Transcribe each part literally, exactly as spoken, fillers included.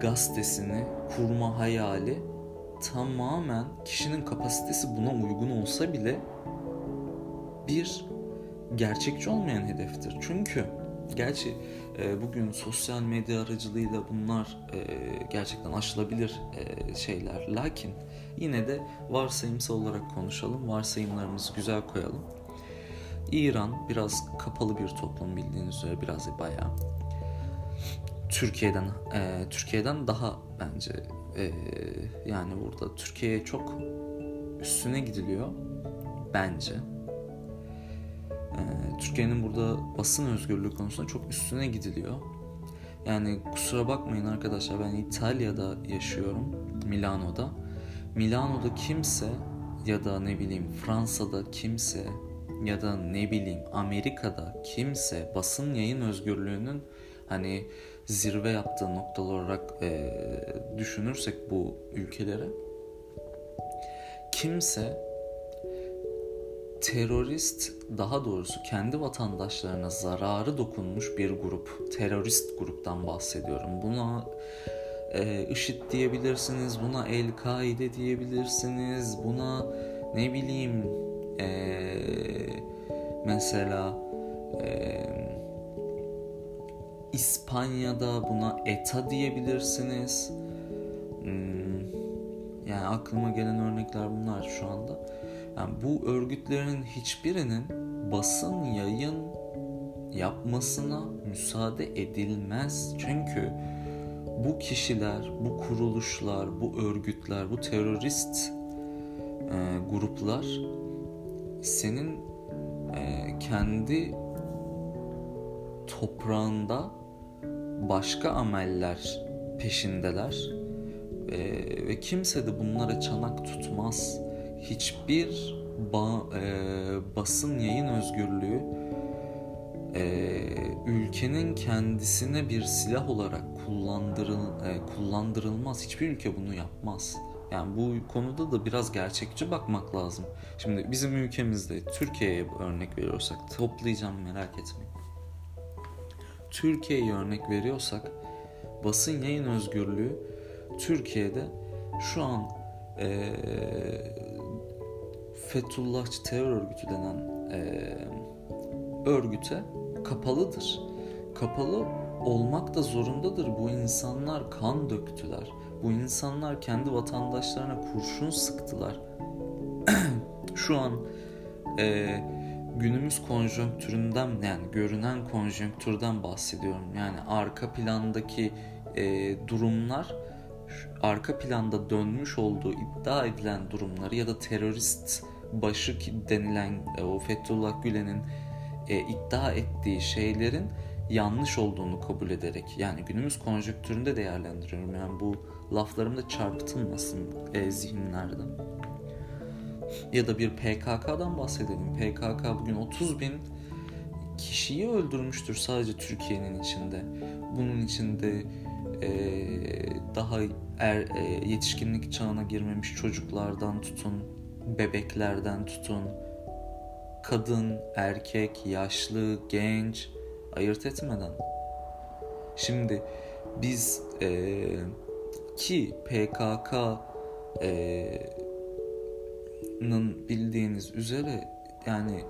gazetesini kurma hayali tamamen kişinin kapasitesi buna uygun olsa bile bir gerçekçi olmayan hedeftir. Çünkü gerçi e, bugün sosyal medya aracılığıyla bunlar e, gerçekten aşılabilir e, şeyler. Lakin yine de varsayımsal olarak konuşalım. Varsayımlarımızı güzel koyalım. İran biraz kapalı bir toplum, bildiğiniz üzere biraz bayağı. Türkiye'den e, Türkiye'den daha bence e, yani burada Türkiye'ye çok üstüne gidiliyor bence. E, Türkiye'nin burada basın özgürlüğü konusunda çok üstüne gidiliyor. Yani kusura bakmayın arkadaşlar, ben İtalya'da yaşıyorum, Milano'da. Milano'da kimse ya da ne bileyim Fransa'da kimse ya da ne bileyim Amerika'da kimse basın yayın özgürlüğünün hani zirve yaptığı noktalar olarak e, düşünürsek bu ülkelere, kimse terörist, daha doğrusu kendi vatandaşlarına zararı dokunmuş bir grup, terörist gruptan bahsediyorum. Buna e, IŞİD diyebilirsiniz, buna El-Kaide diyebilirsiniz, buna ne bileyim e, mesela e, İspanya'da buna E T A diyebilirsiniz. Hmm, yani aklıma gelen örnekler bunlar şu anda. Yani bu örgütlerin hiçbirinin basın yayın yapmasına müsaade edilmez. Çünkü bu kişiler, bu kuruluşlar, bu örgütler, bu terörist e, gruplar senin e, kendi toprağında başka ameller peşindeler ee, ve kimse de bunlara çanak tutmaz. Hiçbir ba- e, basın yayın özgürlüğü e, ülkenin kendisine bir silah olarak kullandırıl- e, kullandırılmaz. Hiçbir ülke bunu yapmaz. Yani bu konuda da biraz gerçekçi bakmak lazım. Şimdi bizim ülkemizde Türkiye'ye örnek veriyorsak, toplayacağım, merak etmeyin. Türkiye'ye örnek veriyorsak, basın yayın özgürlüğü Türkiye'de şu an e, Fethullahçı terör örgütü denen e, örgüte kapalıdır. Kapalı olmak da zorundadır. Bu insanlar kan döktüler. Bu insanlar kendi vatandaşlarına kurşun sıktılar. Şu an e, günümüz konjonktüründen, yani görünen konjonktürden bahsediyorum. Yani arka plandaki e, durumlar, arka planda dönmüş olduğu iddia edilen durumları ya da terörist başı denilen e, o Fethullah Gülen'in e, iddia ettiği şeylerin yanlış olduğunu kabul ederek, yani günümüz konjonktüründe değerlendiriyorum. Yani bu laflarımda çarpıtılmasın e, zihinlerden. Ya da bir P K K'dan bahsedelim. P K K bugün otuz bin kişiyi öldürmüştür sadece Türkiye'nin içinde. Bunun içinde e, daha er, e, yetişkinlik çağına girmemiş çocuklardan tutun, bebeklerden tutun, kadın, erkek, yaşlı, genç ayırt etmeden. Şimdi biz e, ki P K K e, bildiğiniz üzere yani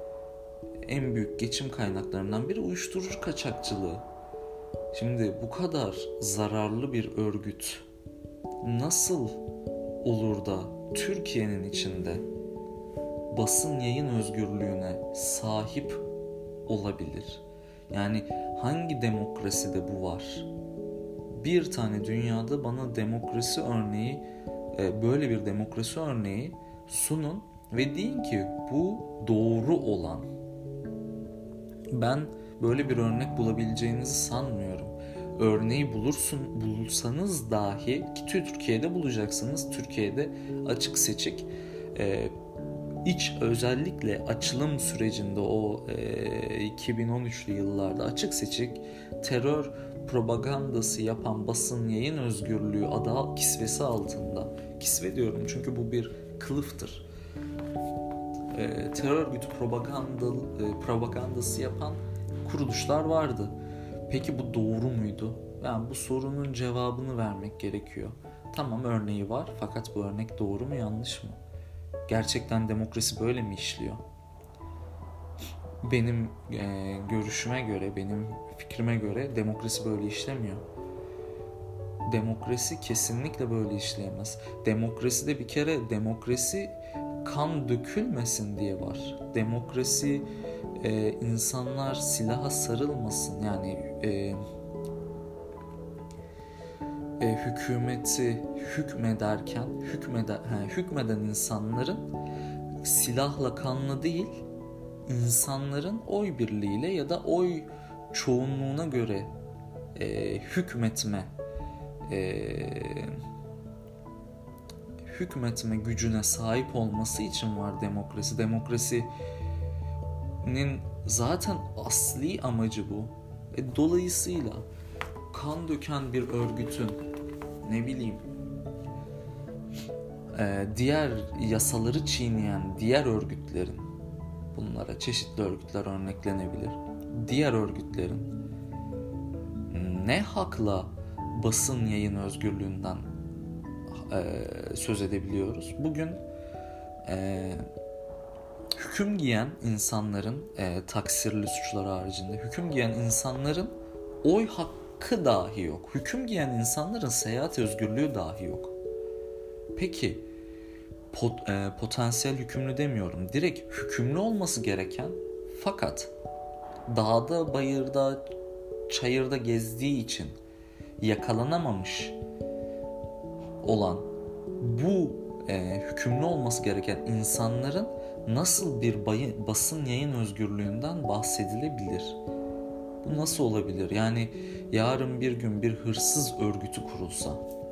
en büyük geçim kaynaklarından biri uyuşturucu kaçakçılığı. Şimdi bu kadar zararlı bir örgüt nasıl olur da Türkiye'nin içinde basın yayın özgürlüğüne sahip olabilir? Yani hangi demokraside bu var? Bir tane dünyada bana demokrasi örneği, böyle bir demokrasi örneği sunun ve deyin ki bu doğru olan. Ben böyle bir örnek bulabileceğinizi sanmıyorum. Örneği bulursun, bulsanız dahi, ki Türkiye'de bulacaksınız. Türkiye'de açık seçik e, iç özellikle açılım sürecinde o e, iki bin on üçlü yıllarda açık seçik terör propagandası yapan basın yayın özgürlüğü adı kisvesi altında, kisve diyorum çünkü bu bir kılıftır, e, terör örgütü propaganda, e, propagandası yapan kuruluşlar vardı. Peki bu doğru muydu? yani bu sorunun cevabını vermek gerekiyor. Tamam, örneği var fakat bu örnek doğru mu yanlış mı? Gerçekten demokrasi böyle mi işliyor? Benim e, görüşüme göre, benim fikrime göre demokrasi böyle işlemiyor. Demokrasi kesinlikle böyle işleyemez. Demokraside bir kere demokrasi kan dökülmesin diye var. Demokrasi e, insanlar silaha sarılmasın, yani e, e, hükümeti hükmederken hükmeder, he, hükmeden insanların silahla kanla değil, insanların oy birliğiyle ya da oy çoğunluğuna göre e, hükmetme e, hükmetme gücüne sahip olması için var demokrasi. Demokrasinin zaten asli amacı bu. E, dolayısıyla kan döken bir örgütün, ne bileyim, e, diğer yasaları çiğneyen diğer örgütlerin, bunlara çeşitli örgütler örneklenebilir, diğer örgütlerin ne hakla basın yayın özgürlüğünden e, söz edebiliyoruz? Bugün e, hüküm giyen insanların, e, taksirli suçlar haricinde hüküm giyen insanların oy hakkı dahi yok. Hüküm giyen insanların seyahat özgürlüğü dahi yok. Peki pot, e, potansiyel hükümlü demiyorum, direkt hükümlü olması gereken fakat dağda, bayırda, çayırda gezdiği için yakalanamamış olan bu e, hükümlü olması gereken insanların nasıl bir bayı, basın yayın özgürlüğünden bahsedilebilir? Bu nasıl olabilir? Yani yarın bir gün bir hırsız örgütü kurulsa,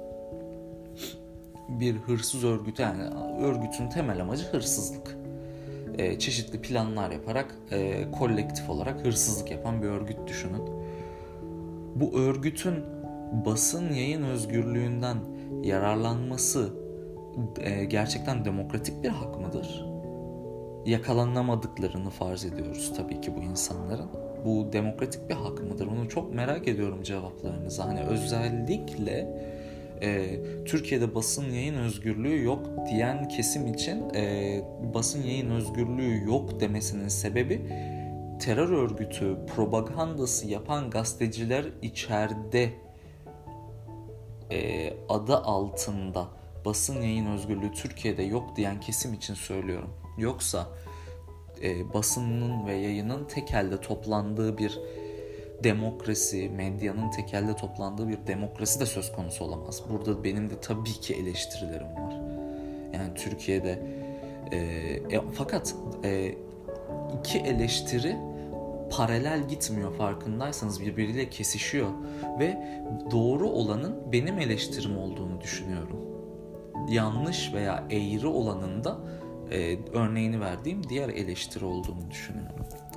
bir hırsız örgütü, yani örgütün temel amacı hırsızlık. E, çeşitli planlar yaparak e, kolektif olarak hırsızlık yapan bir örgüt düşünün. Bu örgütün basın yayın özgürlüğünden yararlanması e, gerçekten demokratik bir hak mıdır? Yakalanamadıklarını farz ediyoruz tabii ki bu insanların. Bu demokratik bir hak mıdır? Onu çok merak ediyorum cevaplarınızı. Hani özellikle e, Türkiye'de basın yayın özgürlüğü yok diyen kesim için e, basın yayın özgürlüğü yok demesinin sebebi, terör örgütü propagandası yapan gazeteciler içeride e, adı altında basın yayın özgürlüğü Türkiye'de yok diyen kesim için söylüyorum. Yoksa e, basının ve yayının tek elde toplandığı bir demokrasi, medyanın tek elde toplandığı bir demokrasi de söz konusu olamaz. Burada benim de tabii ki eleştirilerim var. Yani Türkiye'de e, e, fakat e, iki eleştiri paralel gitmiyor, farkındaysanız birbiriyle kesişiyor ve doğru olanın benim eleştirim olduğunu düşünüyorum. Yanlış veya eğri olanın da e, örneğini verdiğim diğer eleştiri olduğunu düşünüyorum.